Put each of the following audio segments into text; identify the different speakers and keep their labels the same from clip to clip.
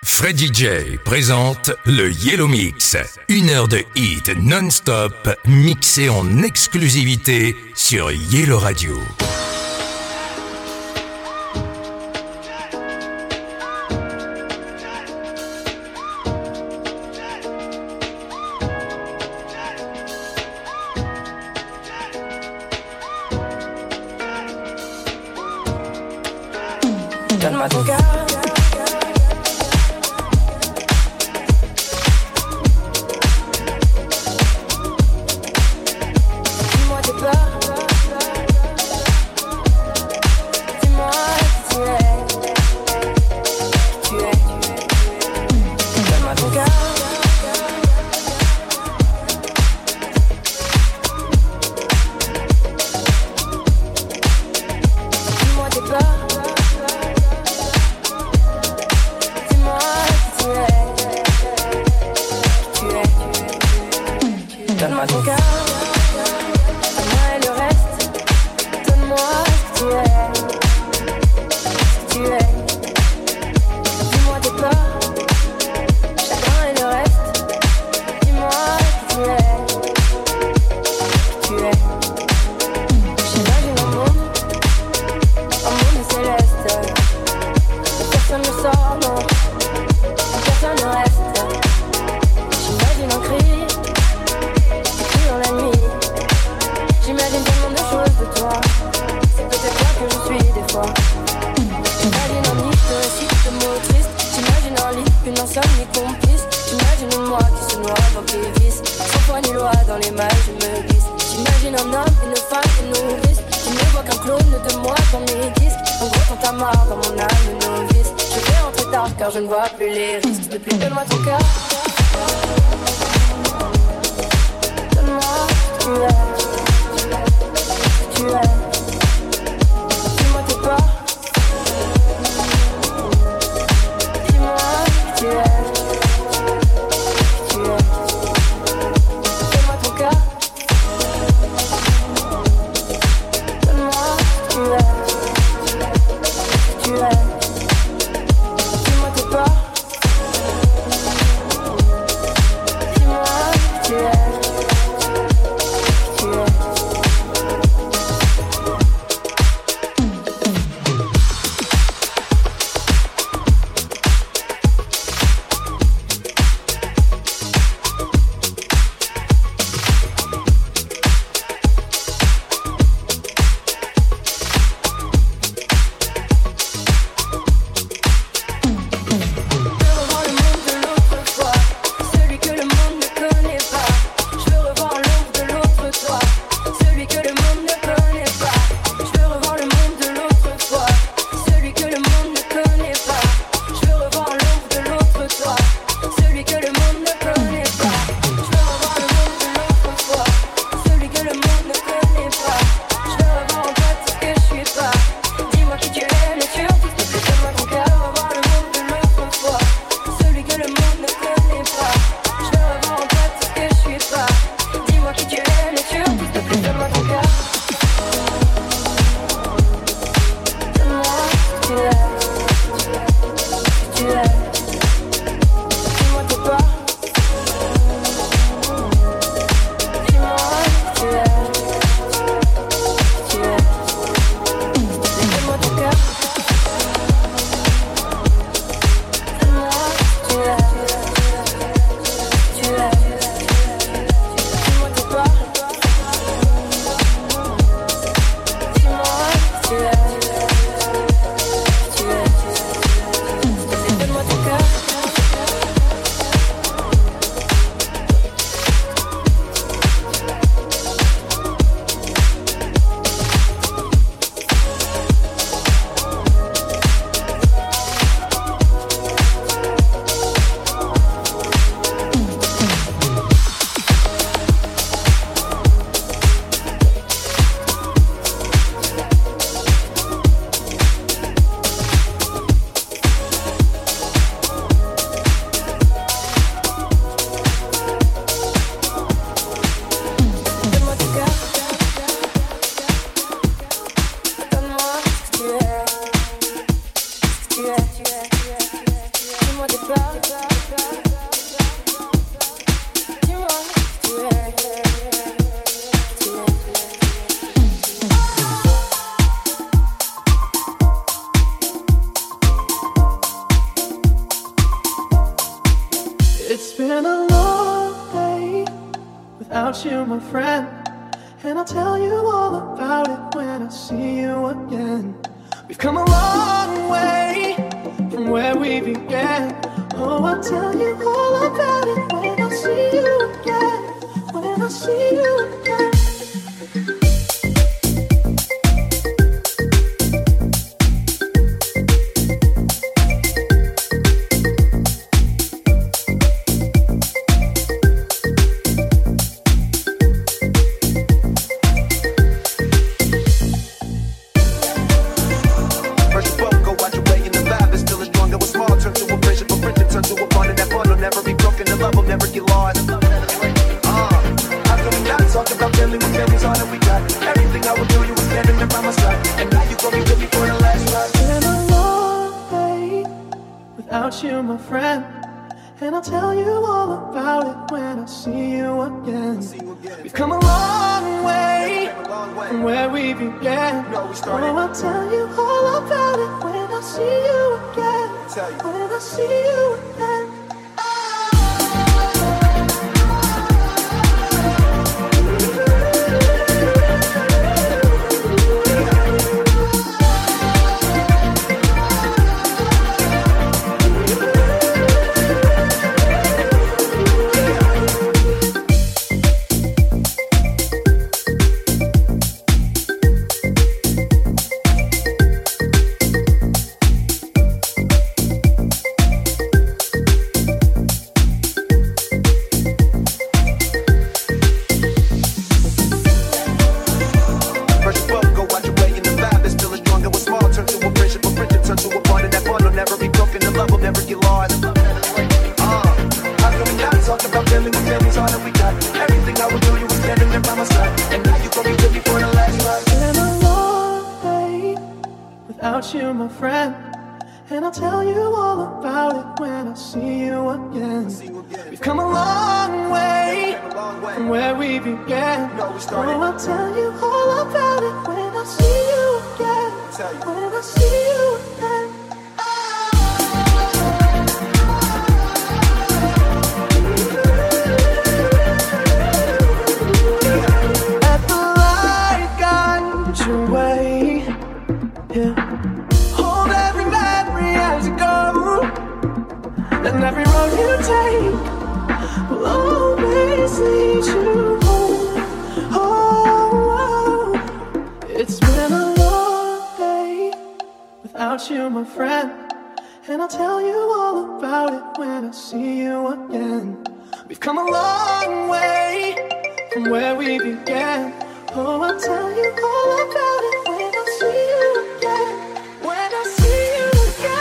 Speaker 1: Freddy J présente le Yellow Mix. 1 heure de hit non-stop mixé en exclusivité sur Yellow Radio.
Speaker 2: Donne-moi ton cœur. Dis-moi tes peurs. Dis-moi qui tu es. Qui tu es. Donne-moi ton cœur. Dis-moi tes peurs. Donne-moi ton cœur, donne-moi et le reste. Donne-moi ce que tu es, ce que tu es. Dis-moi tes peurs, chacun et le reste. Dis-moi qui tu es, qui tu es. J'imagine un monde céleste. Personne ne sort, non, personne ne reste. J'imagine un cri. J'imagine tellement de choses de toi. C'est peut-être toi que je suis des fois. J'imagine un lit, je récite de mots tristes. J'imagine un lit, une insomnie complice. J'imagine une moi qui se noie dans tes vices. Sans foi ni loi dans les mailles je me glisse. J'imagine un homme, une femme, une nourrice qui ne voit qu'un clone de moi dans mes disques. En gros quand t'as marre dans mon âme novice. Je vais rentrer tard car je ne vois plus les risques. Depuis donne-moi ton cœur. Donne-moi ce que tu es. Tu es. Dis-moi tes peurs. Dis-moi qui tu es. Qui tu es. Donne-moi ton cœur. Donne-moi ce que tu es. Qui tu es. Dis-moi tes peurs. Dis-moi qui tu es. Qui tu es.
Speaker 3: It's been a long day without you, my friend, and I'll tell you all about it when I see you again. We've come a long way from where we began. Oh, I'll tell you all about it when I see you again. When I see you again. You, my friend, and I'll tell you all about it when I see you again. We've come a long way from where we began. Oh, I'll tell you all about it when I see you again. When I see you again. You, my friend, and I'll tell you all about it when I see you again. We've come a long way from where we began. Oh, I'll tell you all about it when I see you again. When I see you again. At the light, guide your way. Yeah. And every road you take will always lead you home. Oh, it's been a long day without you, my friend, and I'll tell you all about it when I see you again. We've come a long way from where we began. Oh, I'll tell you all about it when I see you again. When I see you again.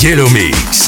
Speaker 1: Yellow Mix.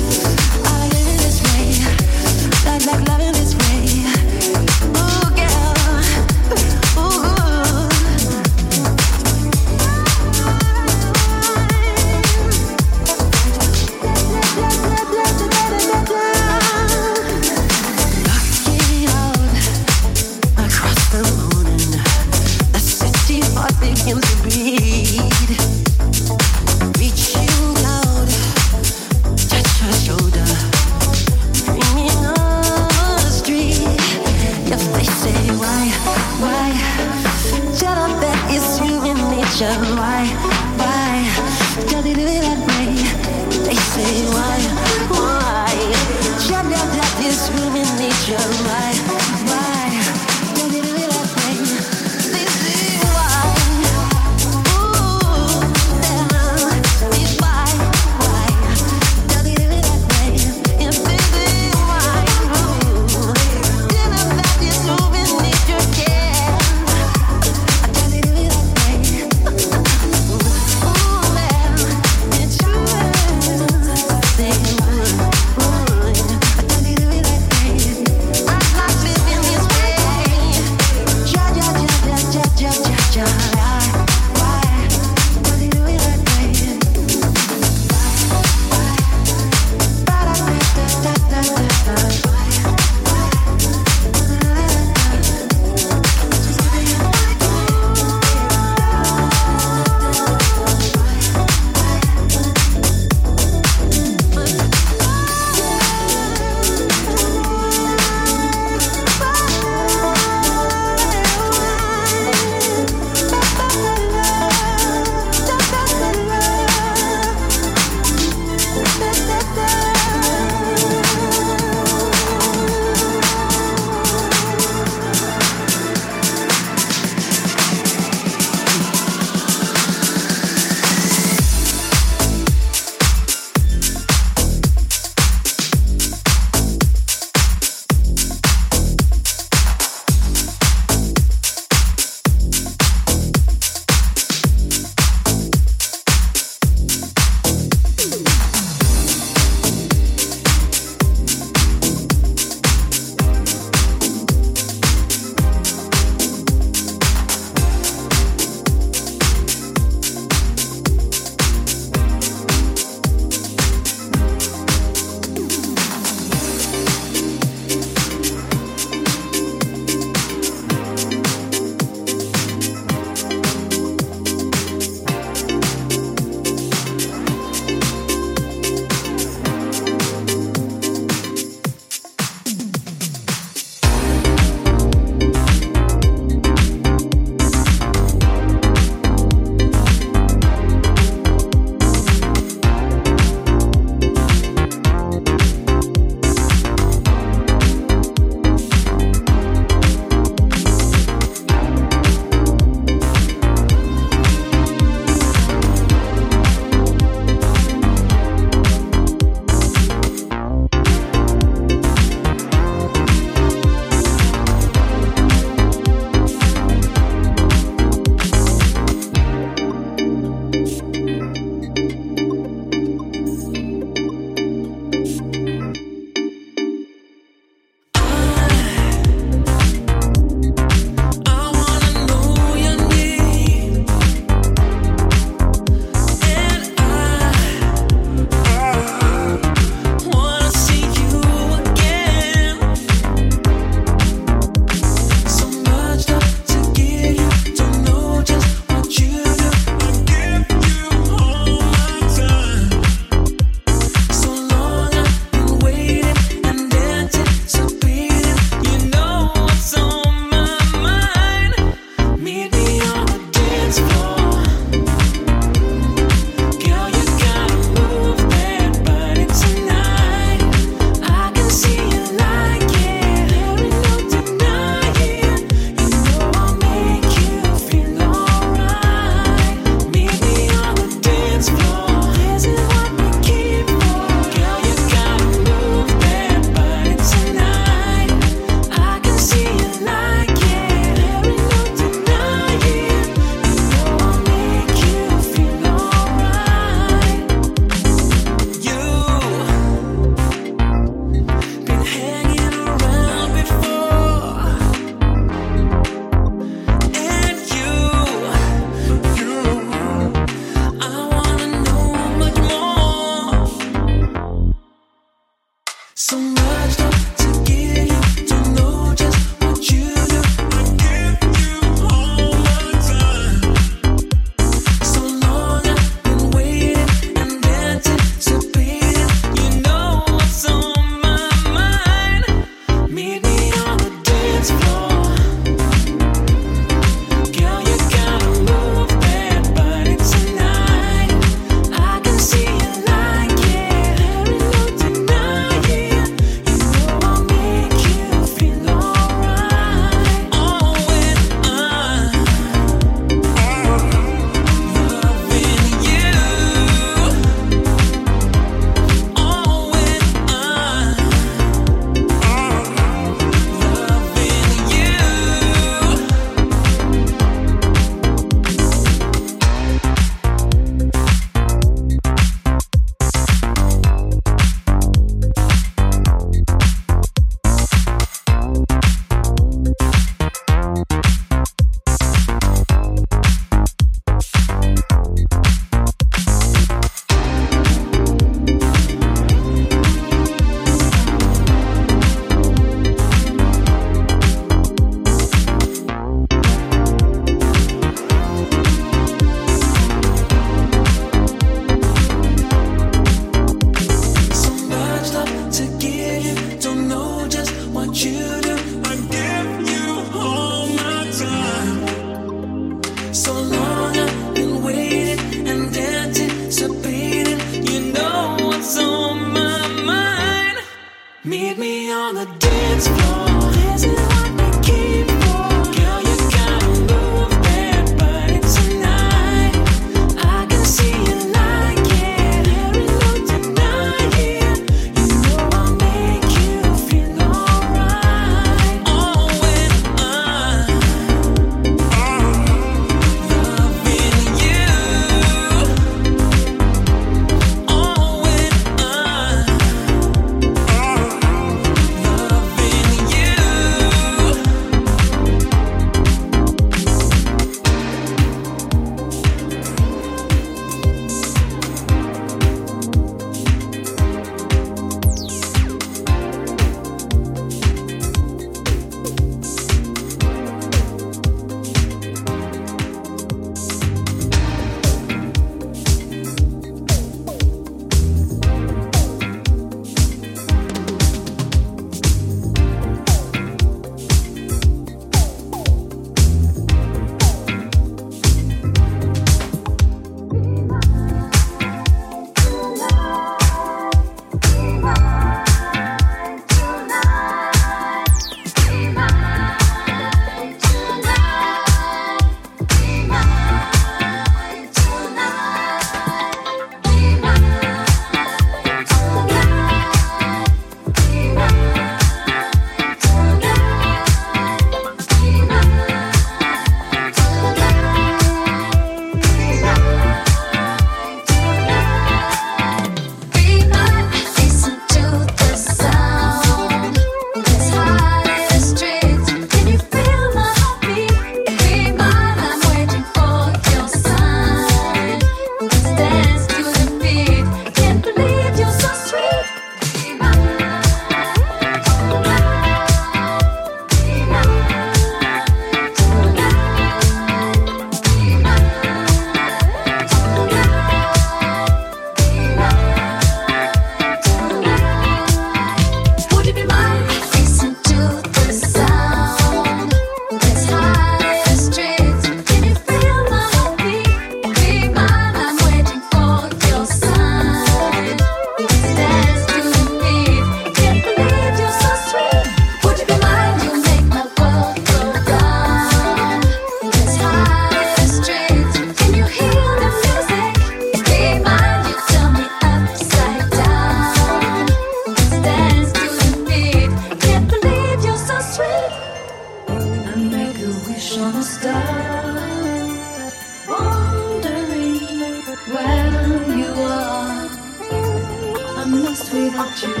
Speaker 4: the stars, wondering where you are. I'm lost without you.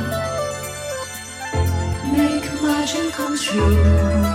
Speaker 4: Make my dream come true.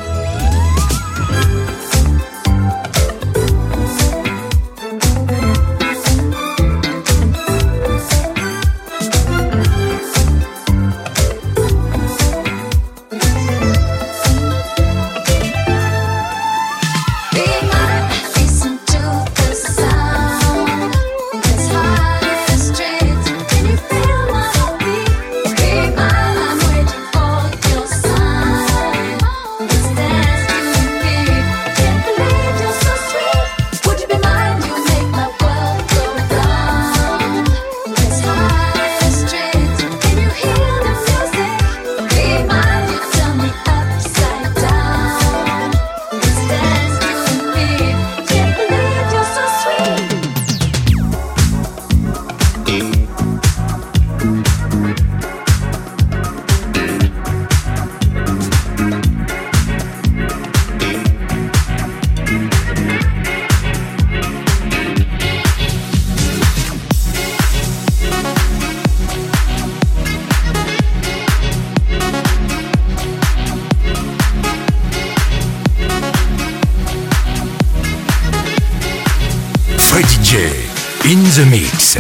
Speaker 1: Freddy J in the mix.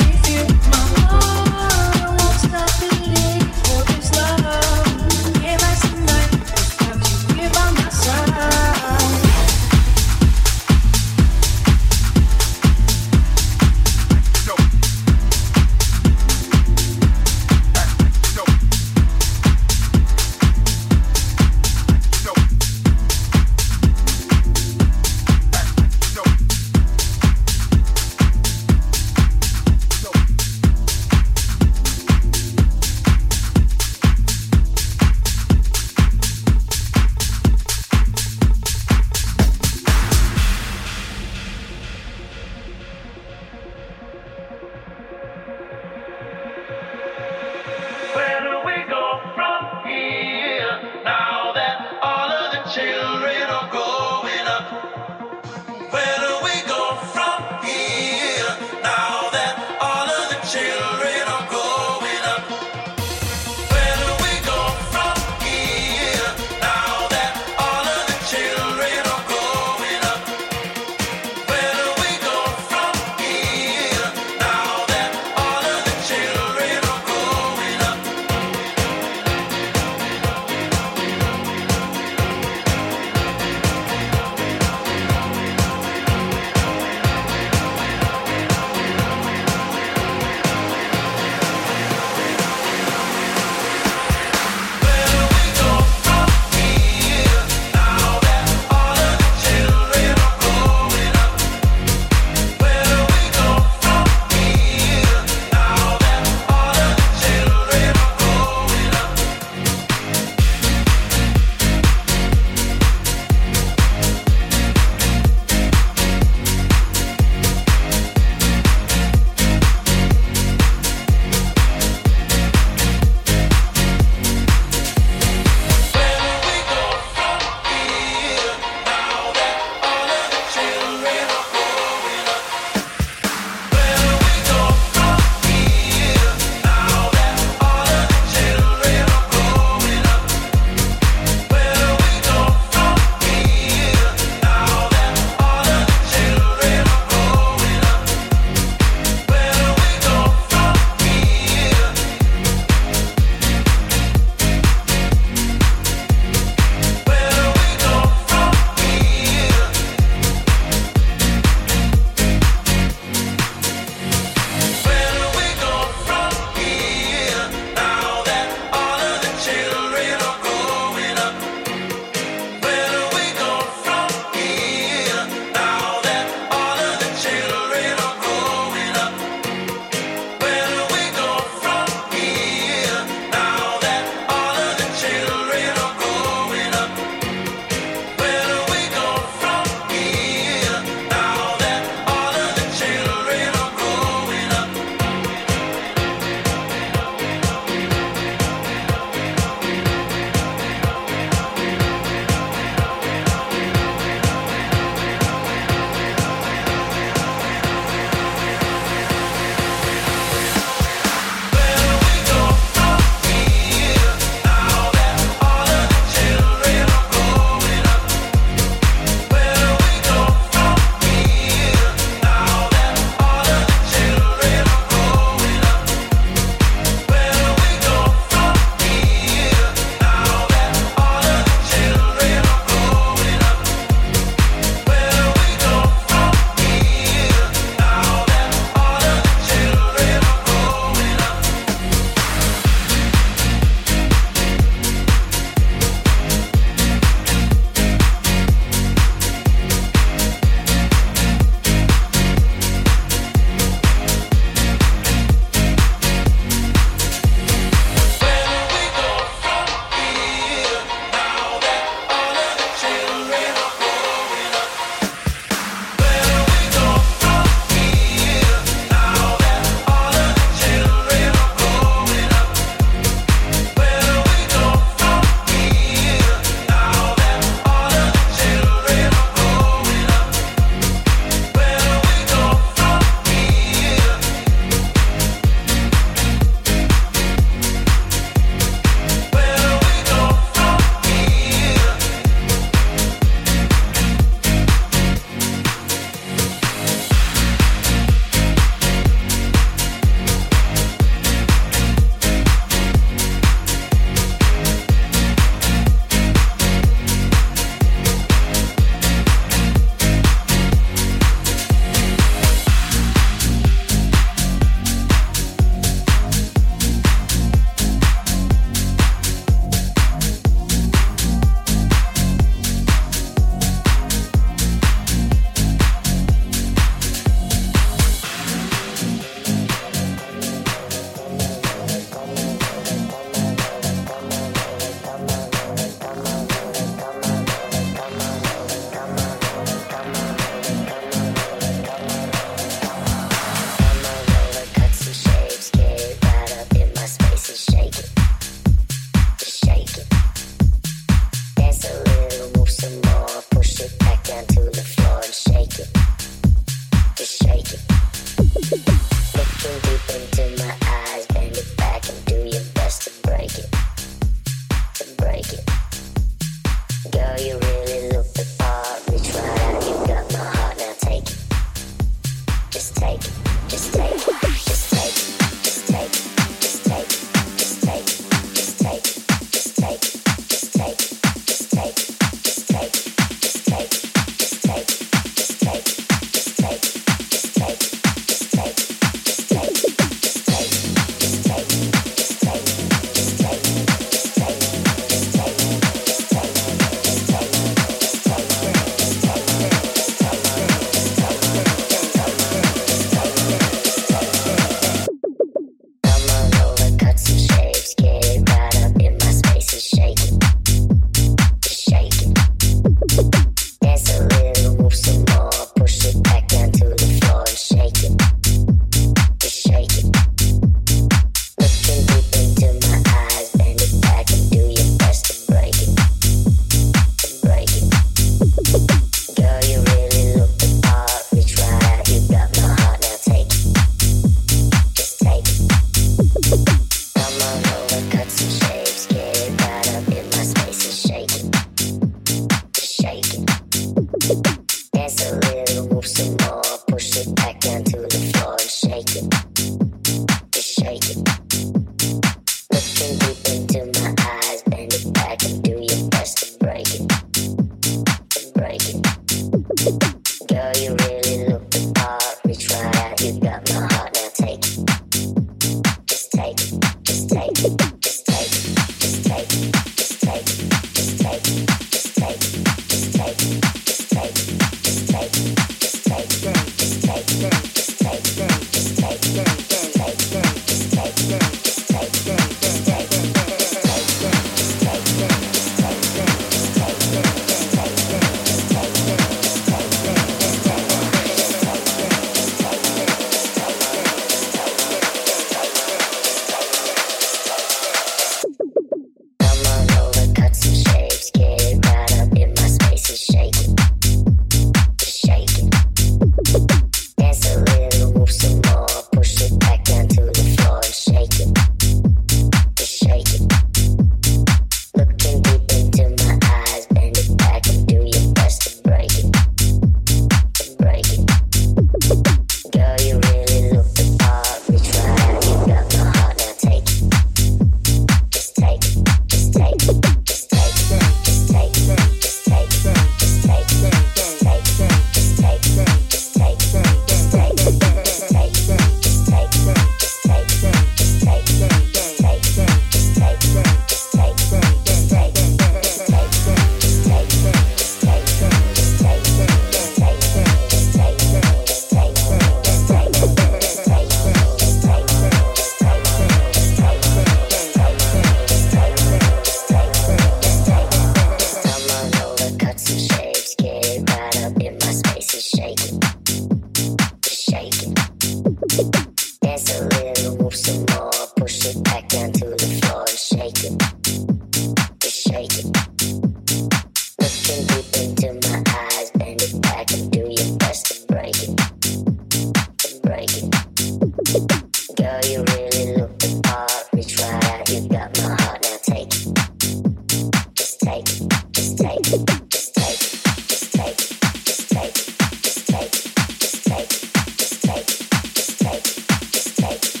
Speaker 5: Just take.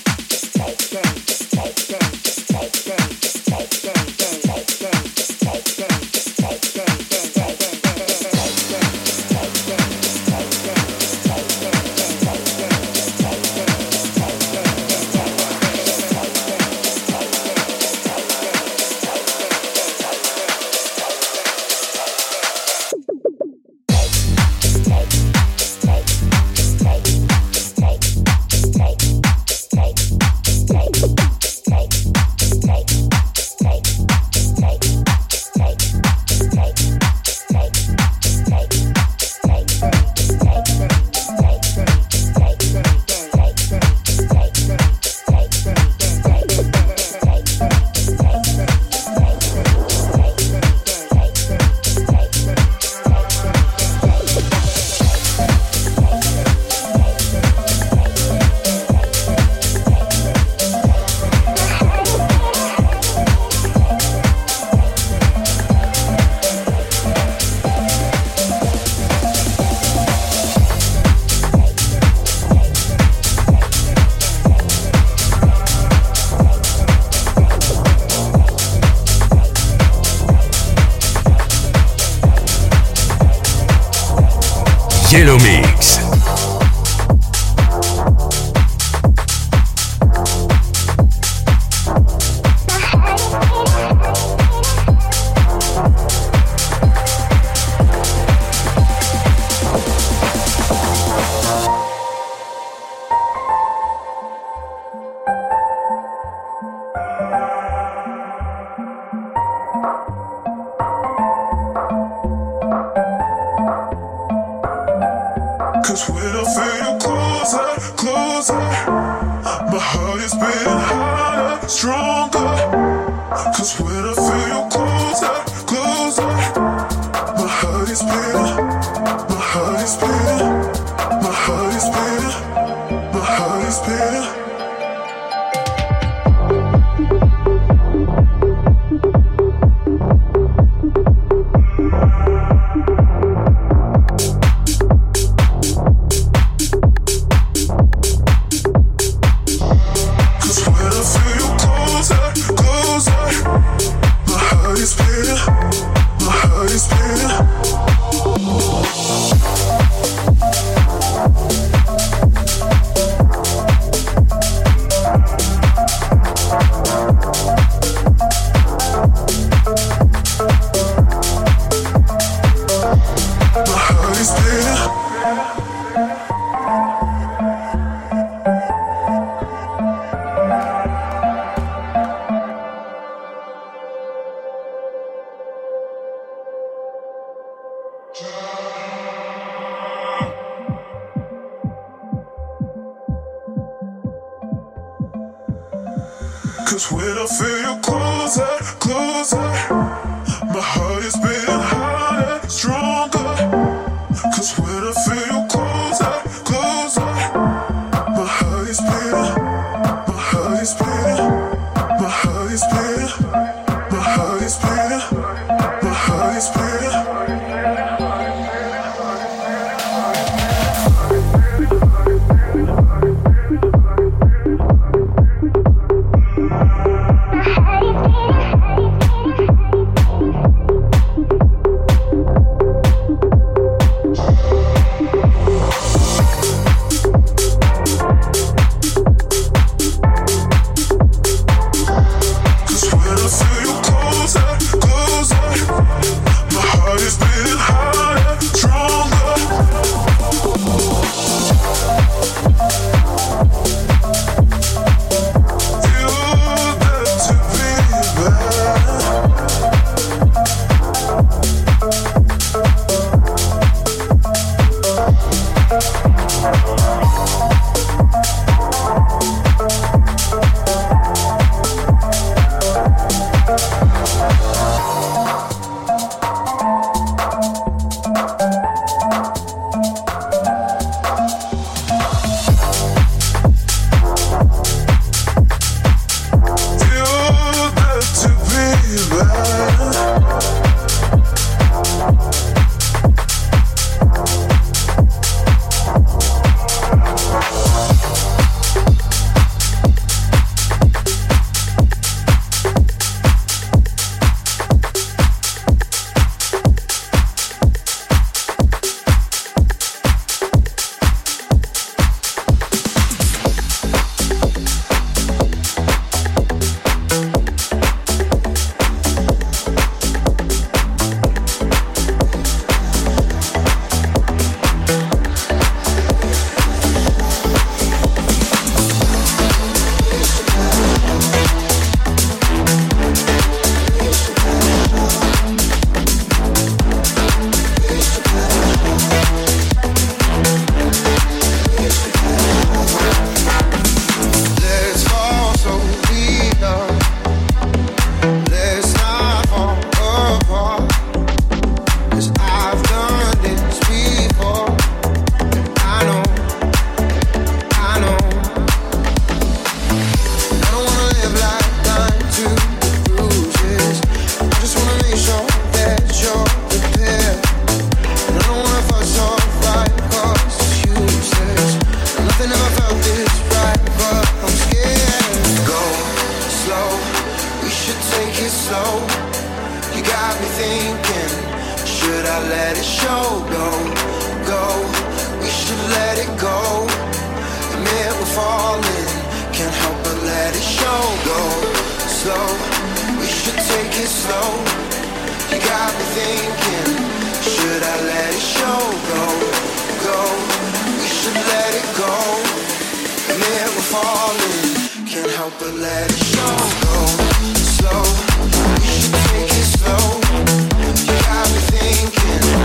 Speaker 5: closer. My heart is beating harder, stronger. 'Cause when I feel you closer, closer. My heart is beating, my heart is beating, my heart is beating, my heart is beating. 'Cause when I feel you closer, closer. My heart is beating, my heart is beating. Cause when I feel you closer, closer, my heart is beating harder, stronger. Cause when I feel you closer, closer, my heart is beating, my heart is beating, my heart is beating, my heart is beating, my heart is beating.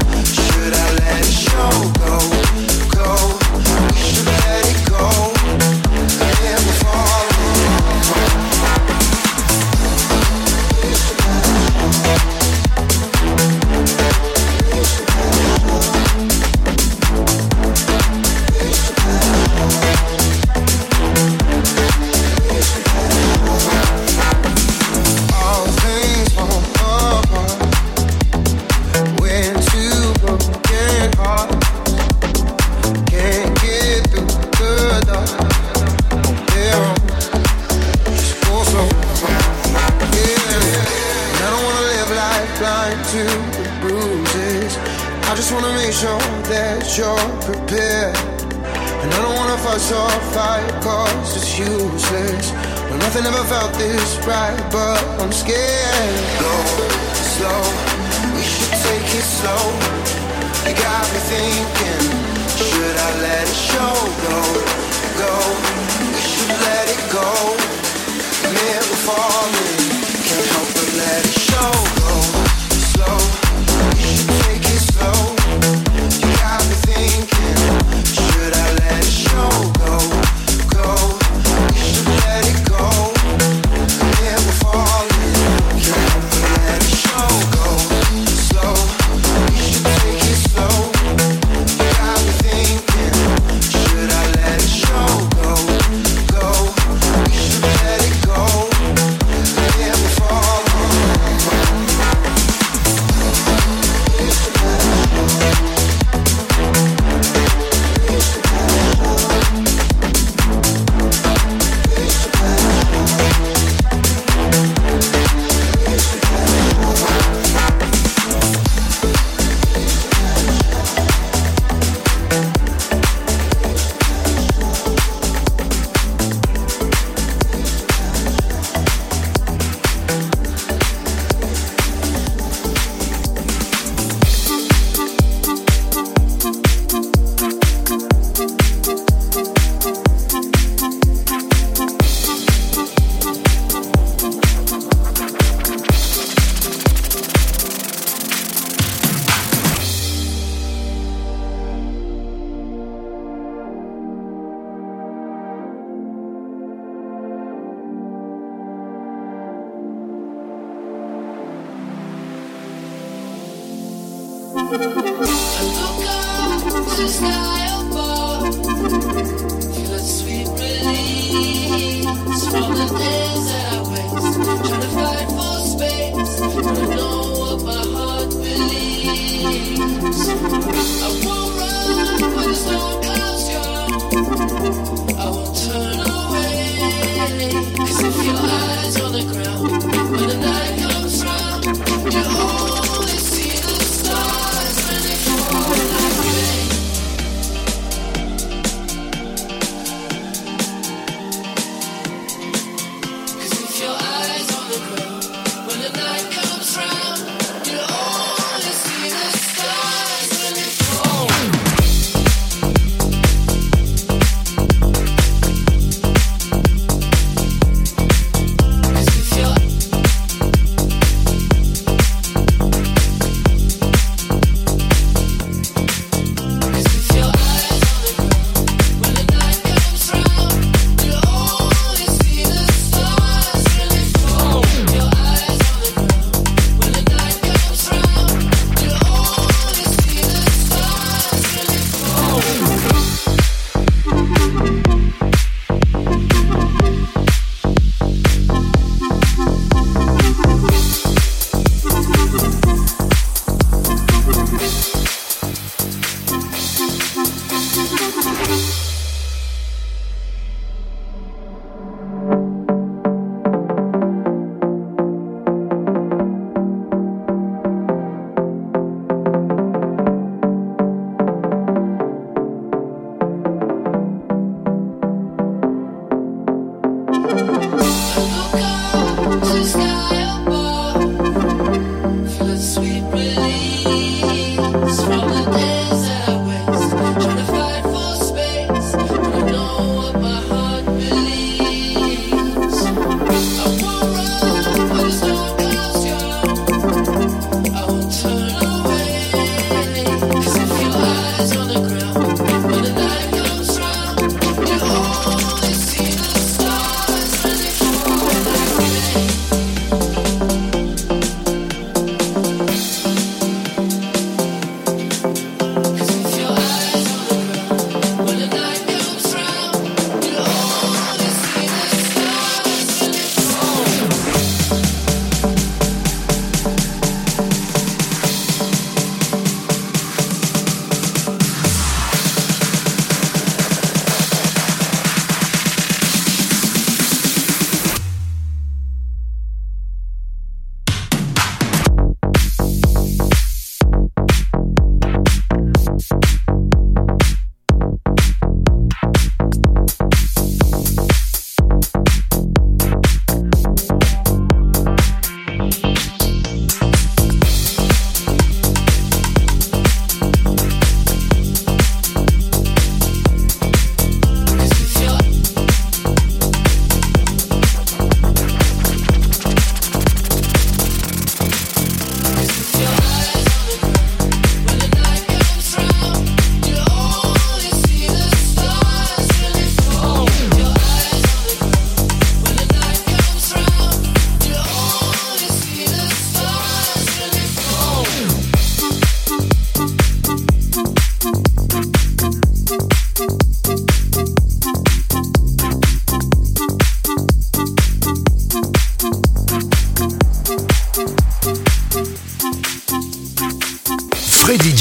Speaker 6: Should I let it go? show that you're prepared. And I don't wanna fuss or fight, cause it's useless. Well, nothing ever felt this right, but I'm scared. Go slow, we should take it slow. You got me thinking, should I let it show? Go, we should let it go. Never falling, can't help but let it show. Go slow, we should take it slow. You got me thinking, should I let it show? Go, we should let it go. Never falling, can't help but let it show. Go slow, we should take it slow. You got me thinking, should I let it show? Go, we should let it go. Never falling.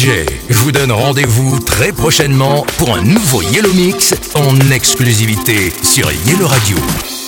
Speaker 1: DJ vous donne rendez-vous très prochainement pour un nouveau Yellow Mix en exclusivité sur Yellow Radio.